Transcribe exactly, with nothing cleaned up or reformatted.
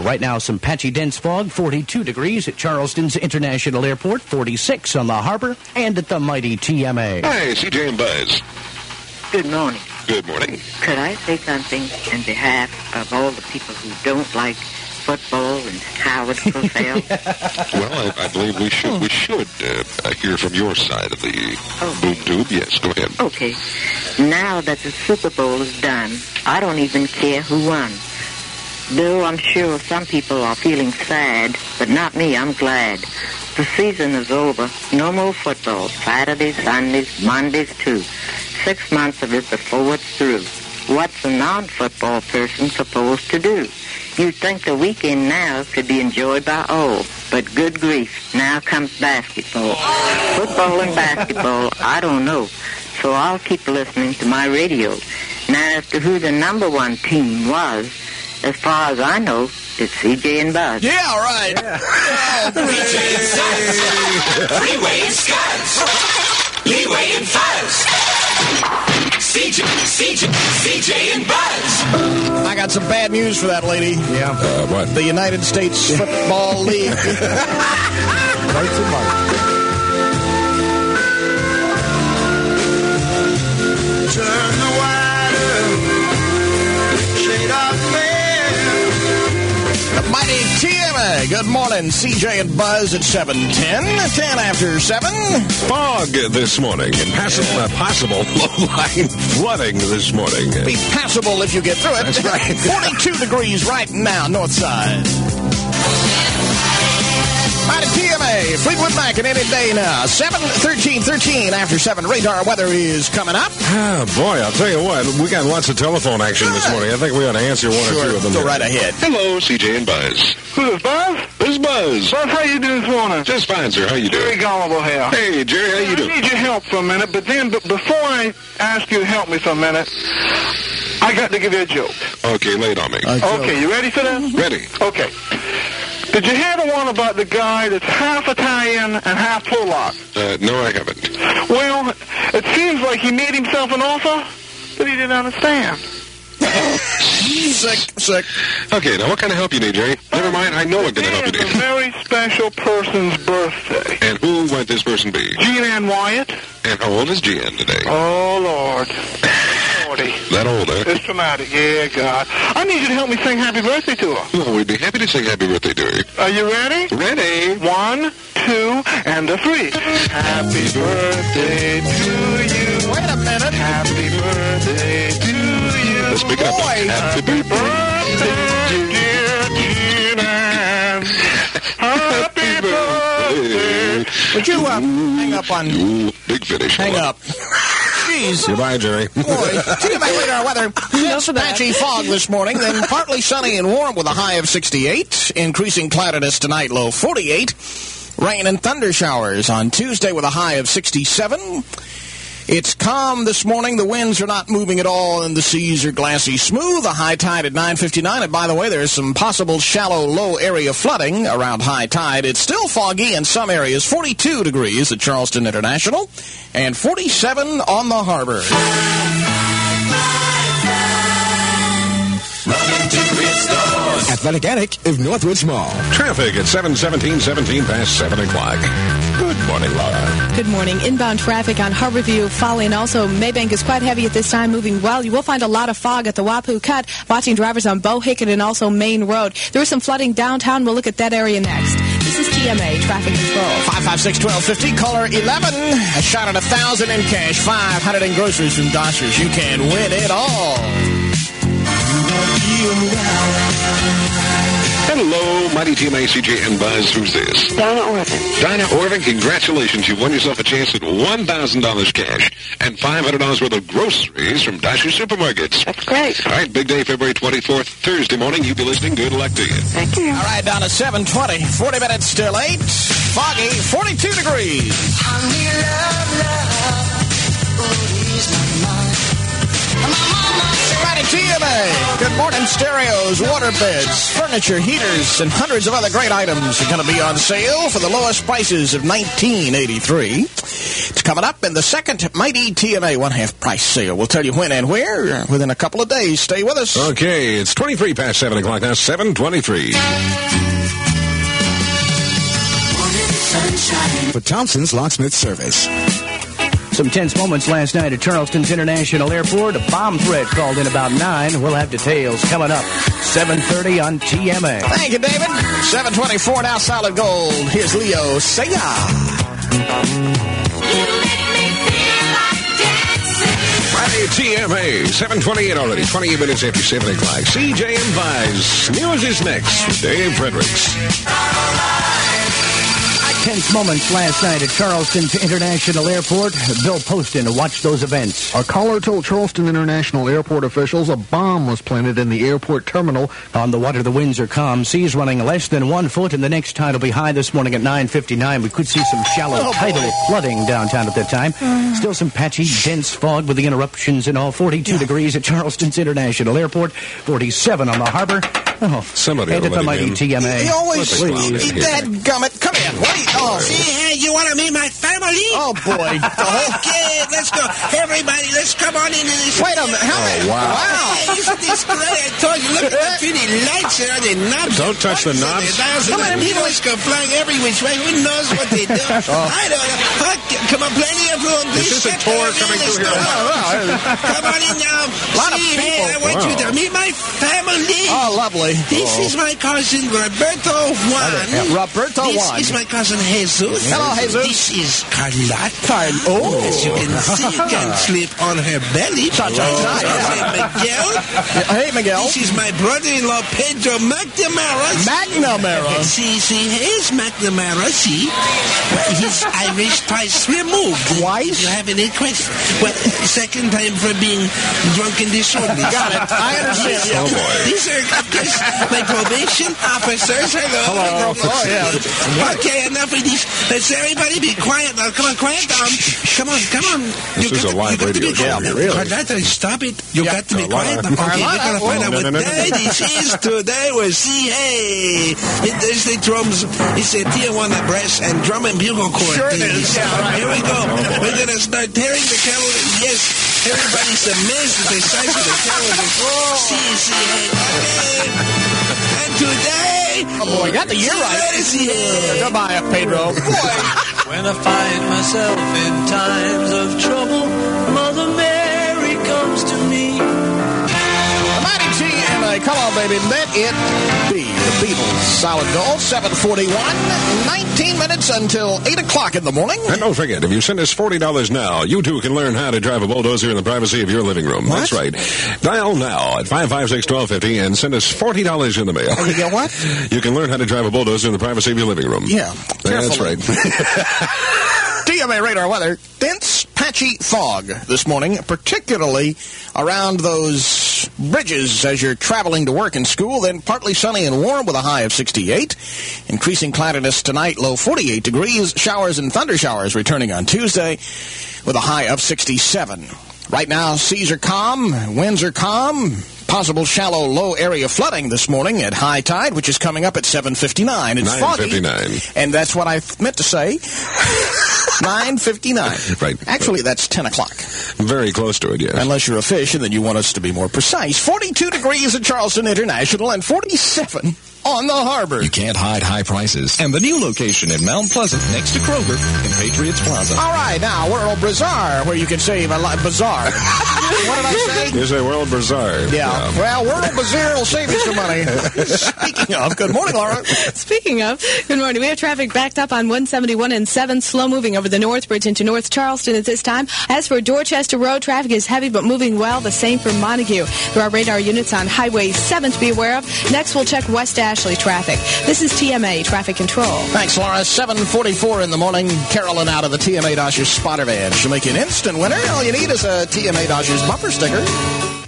Right now, some patchy dense fog, forty-two degrees at Charleston's International Airport, forty-six on the harbor, and at the mighty T M A. Hi, C J and Buzz. Good morning. Good morning. Could I say something in behalf of all the people who don't like football and how it's fulfilled? Well, I, I believe we should we should uh, hear from your side of the Okay. boob tube. Yes, go ahead. Okay. Now that the Super Bowl is done, I don't even care who won. Though I'm sure some people are feeling sad, but not me, I'm glad. The season is over. No more football. Saturdays, Sundays, Mondays too. Six months of it before it's through. What's a non-football person supposed to do? You'd think the weekend now could be enjoyed by all, but good grief, now comes basketball. Football and basketball, I don't know, so I'll keep listening to my radio. Now, as to who the number one team was, as far as I know, it's C J and Buzz. Yeah, all right. C J and Buzz. Freeway and Scuzz. Leeway and Fuzz. C J, C J, C J and Buzz. I got some bad news for that lady. Yeah. Uh, what? The United States Football League. Right to Mark. Turn the wire, shade off man. The mighty T M A. Good morning, C J and Buzz at seven ten. ten after seven. Fog this morning and pass- uh, possible low-lying flooding this morning. Be passable if you get through it. That's right. forty-two degrees right now, north side. Mighty T M A, Fleetwood Mac, and any day now. seven thirteen thirteen after seven. Radar weather is coming up. Ah, boy, I'll tell you what. We got lots of telephone action this morning. I think we ought to answer one Sure, or two of them. go right ahead. Hello, C J and Buzz. Who is Buzz? This is Buzz. Buzz, how you doing this morning? Just fine, sir. How you Very doing? gullible here. Hey, Jerry, how you I doing? need your help for a minute, but then b- before I ask you to help me for a minute, I got to give you a joke. Okay, lay it on me. Okay, you ready for this? Ready? Okay. Did you hear the one about the guy that's half Italian and half Polak? Uh, no, I haven't. Well, it seems like he made himself an offer that he didn't understand. Sick, sick. Okay, now what kind of help you need, Jerry? Never mind, I know what kind of help you It's a need. very special person's birthday. And who might this person be? Jean Ann Wyatt. And how old is Jean today? Oh, Lord. forty. That old, huh? It's traumatic. Yeah, God. I need you to help me sing happy birthday to her. Well, we'd be happy to sing happy birthday to her. Are you ready? Ready? One, two, and a three. Happy birthday to you. Wait a minute. Happy birthday to you. Let's pick it up. Boy. Happy birthday. Birthday, dear Jean Ann. Happy birthday. Would you uh, hang up on... Ooh, big finish. Hang up. Jeez. Goodbye, Jerry. Boy, T M A radar weather. Just patchy fog this morning, then partly sunny and warm with a high of sixty-eight. Increasing cloudiness tonight, low forty-eight. Rain and thunder showers on Tuesday with a high of sixty-seven. It's calm this morning. The winds are not moving at all, and the seas are glassy smooth. A high tide at nine fifty-nine. And by the way, there's some possible shallow, low area flooding around high tide. It's still foggy in some areas. forty-two degrees at Charleston International, and forty-seven on the harbor. Athletic Attic of Northwoods Mall. Traffic at seven seventeen, seventeen past seven o'clock. Good morning, Laura. Good morning. Inbound traffic on Harborview, Folly, and also Maybank is quite heavy at this time, moving well. You will find a lot of fog at the Wapoo Cut, watching drivers on Bohicket and also Main Road. There is some flooding downtown. We'll look at that area next. This is T M A Traffic Control. five five six, one two five zero, caller eleven. A shot at one thousand in cash, five hundred in groceries from Doshers. You can win it all. Hello, Mighty T M A, C J and Buzz. Who's this? Donna Orvin. Dinah Orvin, congratulations. You've won yourself a chance at one thousand dollars cash and five hundred dollars worth of groceries from Dasher Supermarkets. That's great. All right, big day, February twenty-fourth, Thursday morning. You be listening. Good luck to you. Thank you. All right, down to seven twenty. forty minutes still eight. Foggy, forty-two degrees. Honey, love, love, oh, ease my mind. My mama said Mighty T M A. Good morning. Stereos, water beds, furniture, heaters, and hundreds of other great items are going to be on sale for the lowest prices of nineteen eighty-three. It's coming up in the second Mighty T M A one-half price sale. We'll tell you when and where within a couple of days. Stay with us. Okay, it's twenty-three past seven o'clock now, seven twenty-three. For Thompson's Locksmith Service. Some tense moments last night at Charleston's International Airport. A bomb threat called in about nine. We'll have details coming up. seven thirty on T M A. Thank you, David. seven twenty-four now, solid gold. Here's Leo. Say ya. Friday T M A, seven twenty-eight already, twenty-eight minutes after seven o'clock. C J and Vise. News is next with Dave Fredericks. Tense moments last night at Charleston's International Airport. Bill Poston watched those events. A caller told Charleston International Airport officials a bomb was planted in the airport terminal. On the water, the winds are calm. Seas running less than one foot, and the next tide will be high this morning at nine fifty-nine. We could see some shallow oh, tidal boy. flooding downtown at that time. Mm. Still some patchy, dense fog with the interruptions and all. forty-two yeah. degrees at Charleston's International Airport. forty-seven on the harbor. Oh, somebody and at the Mighty T M A. He always Please. That gummit. Come in. Wait. Oh. Hey, you want to meet my family? Oh, boy. Okay, let's go. Everybody, let's come on into this. Wait a minute. How oh, wow. Wow. Hey, isn't this great? I told you, look at the pretty lights there. The knobs. Don't touch the knobs. Come on, needles go flying every which way. Who knows what they do? oh. I don't know. Come on, plenty of room. Is this a tour coming through here? Come on in now. A lot of people. Hey, I want wow. you to meet my family. Oh, lovely. This oh. is my cousin, Roberto Juan. Yeah, Roberto this Juan. This is my cousin, Jesus. Hello, Jesus. This is Carlotta. Carl. Oh. As you can see, you can sleep on her belly. Cha, cha, cha. Hey, Miguel. Hey, Miguel. This is my brother-in-law, Pedro McNamara. McNamara. See, see, here's McNamara. See, his Irish twice removed. Twice? You have any questions? Well, second time for being drunk and disorderly. Got it. I understand. Oh, boy. These are, of course, my probation officers. Hello. Hello. Oh, yeah. Okay, enough of these. Let's everybody be quiet now. Come on, quiet down. Come on, come on. This you is a live radio show. Yeah, really. Carlotta, stop it. You yeah. got to be quiet. Carlotta. Okay, we're going to find out no, what no, no, day no. this is today. We'll see. Hey, it, there's the drums. It's a Tijuana Brass and Drum and Bugle Corps. Sure it is. Yeah, right. Here we go. We're going to start tearing the calendar. Yes, everybody's amazed at the size of the calendar. See, see, hey. Okay. And today... Oh, boy, got the year right. Yeah. Goodbye, Pedro. Boy. When I find myself in times of trouble, Mother Mary comes to me. Mighty T M A, come on, baby, let it be. The Beatles, solid gold, seven forty-one, nineteen minutes until eight o'clock in the morning. And don't forget, if you send us forty dollars now, you too can learn how to drive a bulldozer in the privacy of your living room. What? That's right. Dial now at five five six, one two five zero and send us forty dollars in the mail. Oh, you get what? You can learn how to drive a bulldozer in the privacy of your living room. Yeah, That's carefully. right. T M A radar weather. Dense, patchy fog this morning, particularly around those bridges as you're traveling to work and school. Then partly sunny and warm with a high of sixty-eight. Increasing cloudiness tonight, low forty-eight degrees. Showers and thunder showers returning on Tuesday with a high of sixty-seven. Right now, seas are calm, winds are calm. Possible shallow, low area flooding this morning at high tide, which is coming up at seven fifty-nine. It's nine fifty-nine. foggy, and that's what I meant to say. nine fifty-nine. Right. Actually, that's ten o'clock. Very close to it, yes. Unless you're a fish, and then you want us to be more precise. forty-two degrees at Charleston International and forty-seven on the harbor. You can't hide high prices. And the new location in Mount Pleasant next to Kroger in Patriots Plaza. All right, now, World Bazaar, where you can save a lot. Bazaar. What did I say? You say World Bazaar. Yeah. yeah. Well, World Bazaar will save you some money. Speaking of, good morning, Laura. Speaking of, good morning. We have traffic backed up on one seventy-one and seven, slow moving over the North Bridge into North Charleston at this time. As for Dorchester Road, traffic is heavy but moving well. The same for Montague. There are radar units on Highway seven to be aware of. Next, we'll check West Ashley traffic. This is T M A Traffic Control. Thanks, Laura. seven forty-four in the morning. Carolyn out of the T M A Dodgers spotter van. She'll make you an instant winner. All you need is a T M A Dodgers bumper sticker.